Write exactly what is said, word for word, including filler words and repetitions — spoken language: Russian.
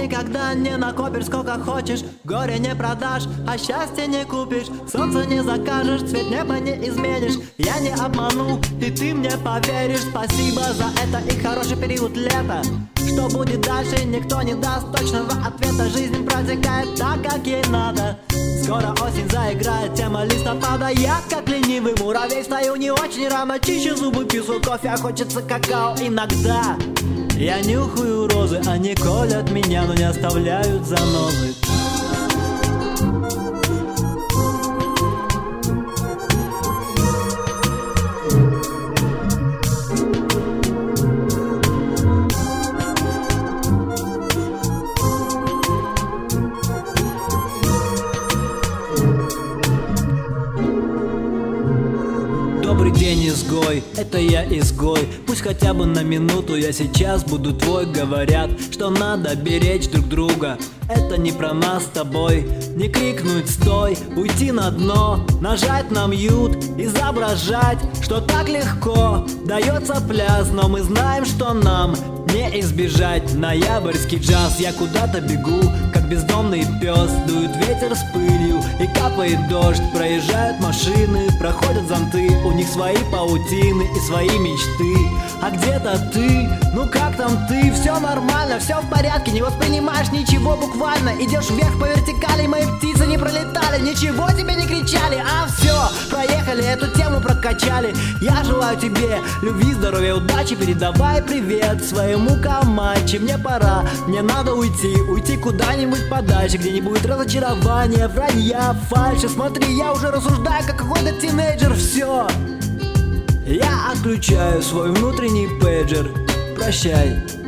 никогда не накопишь сколько хочешь. Горе не продашь, а счастье не купишь. Солнце не закажешь, цвет неба не изменишь. Я не обману, и ты мне поверишь. Спасибо за это и хороший период лета. Что будет дальше, никто не даст точного ответа. Жизнь протекает так, как ей надо. Скоро осень заиграет, тема листопада. Я, как ленивый муравей, стою не очень рано. Чищу зубы, пью кофе, а хочется какао иногда. Я нюхаю розы, они колят меня, но не оставляют занозы. Добрый день, изгой, это я изгой. Пусть хотя бы на минуту я сейчас буду твой. Говорят, что надо беречь друг друга. Это не про нас с тобой. Не крикнуть стой, уйти на дно, нажать на мьют, изображать, что так легко дается пляс. Но мы знаем, что нам не избежать. Ноябрьский джаз, я куда-то бегу, как бездомный пес. Дует ветер с пылью и капает дождь. Проезжают машины, проходят зонты. У них свои паутины и свои мечты. А где-то ты, ну как там ты? Все нормально, все в порядке, не воспринимаешь ничего буквально. Идешь вверх по вертикали, мои птицы не пролетали, ничего тебе не кричали. А все, проехали, эту тему прокачали. Я желаю тебе любви, здоровья, удачи. Передавай привет своему Камачи. Мне пора, мне надо уйти, уйти куда-нибудь подальше, где не будет разочарования, вранья, фальши. Смотри, я уже рассуждаю, как какой-то тинейджер. Все, я отключаю свой внутренний пейджер. Прощай.